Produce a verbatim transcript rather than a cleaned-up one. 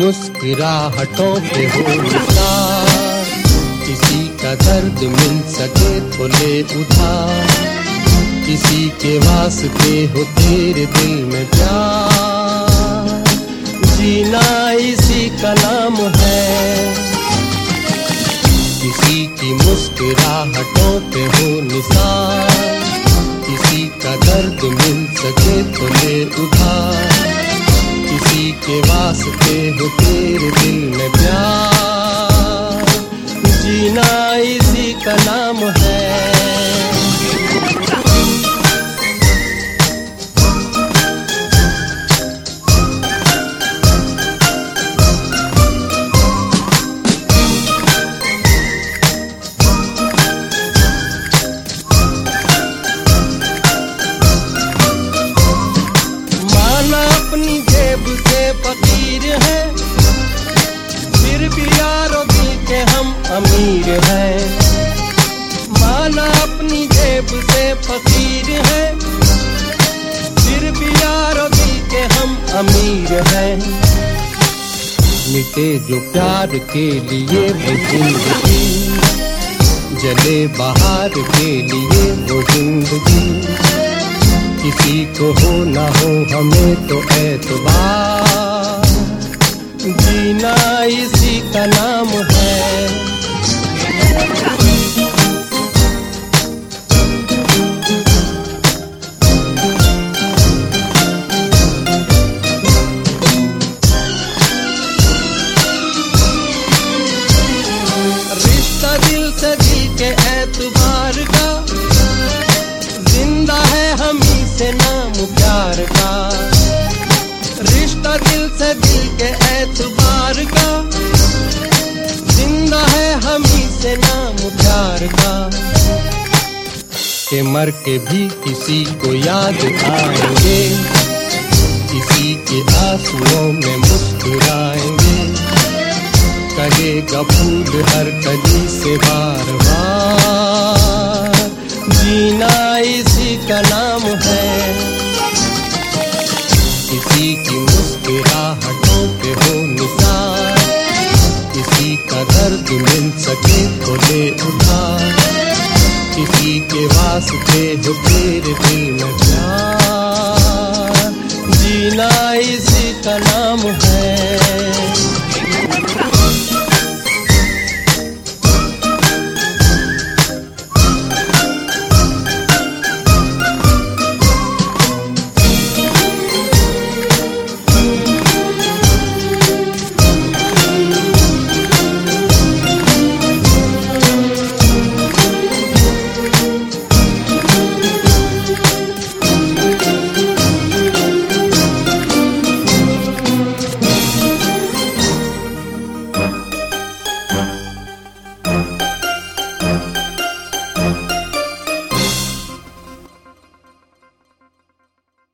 मुस्कुराहटों पे हो निसार, किसी का दर्द मिल सके तो ले उधार, किसी के वास्ते हो तेरे दिल में प्यार, जीना इसी का नाम है। किसी की मुस्कुराहटों पे हो निसार, किसी का दर्द मिल सके तो ले उधार, किसी के वास्ते हो तेरे दिल में प्यार, जीना इसी का नाम है। अपनी जेब से फकीर है, फिर भी यारों दिल के हम अमीर हैं। माना अपनी जेब से फकीर है, फिर भी यारों दिल के हम अमीर हैं। मिटे जो प्यार के लिए वो जिंदगी, जले बाहर के लिए वो जिंदगी, किसी को हो ना हो हमें तो एतबार, जीना इसी का नाम है। रिश्ता दिल से दिल के एतबार का, जिंदा है हम से नाम प्यार का। रिश्ता दिल से दिल के एतबार का, जिंदा है हम ही से नाम प्यार का। के मर के भी किसी को याद आएंगे, किसी के आंसुओं में मुस्कुराएंगे, कहेगा फूल हर कली से बार बार, जीना इसी का नाम है। किसी की मुस्कुराहटों पे हो निसार, किसी का दर्द मिल सके तो ले उधार, किसी के वास्ते हो तेरे दिल में प्यार, जीना इसी का नाम है।